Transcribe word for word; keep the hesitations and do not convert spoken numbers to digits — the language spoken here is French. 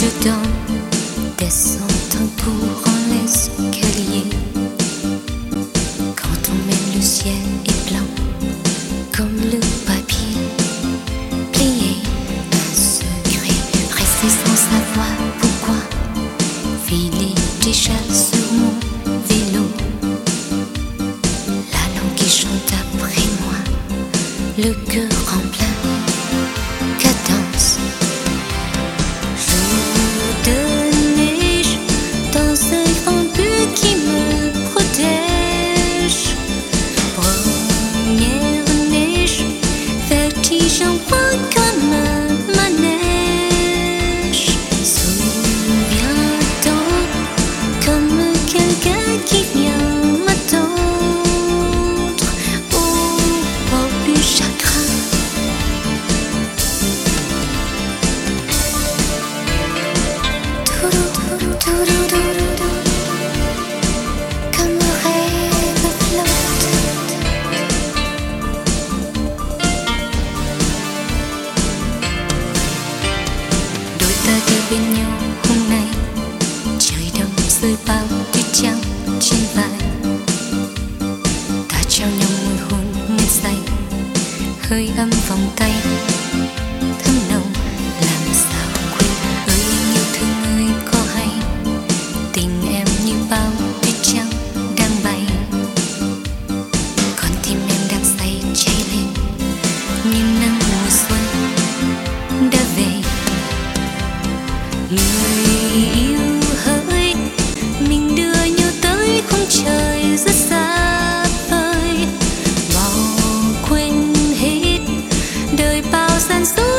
dedans, descend un courant l'escalier. Quand on mène, le ciel est blanc comme le papier plié. Un secret resté sans savoir pourquoi. Filer déjà sur mon vélo, la langue qui chante après moi, le cœur en plein cadence. Jour de neige dans un grand but qui me protège. Première neige, vertige en moi comme un manège. Souviens-toi comme quelqu'un qui vient m'attendre au bord du chagrin. Comme un rêve flotte. Đôi ta đi bên nhau hôm nay, trời đông rơi bao tuyết trắng trên vai. Ta trao nhau môi hôn men say, hơi ấm vòng tay thơm nồng. Làm sao quên ơi anh yêu thương ơi có hay, tình em như bao tuyết trắng đang bay. Con tim em đang say cháy lên như nắng mùa xuân đã về. Người yêu hỡi, mình đưa nhau tới khung trời rất xa vời. Bỏ quên hết đời bao gian dối.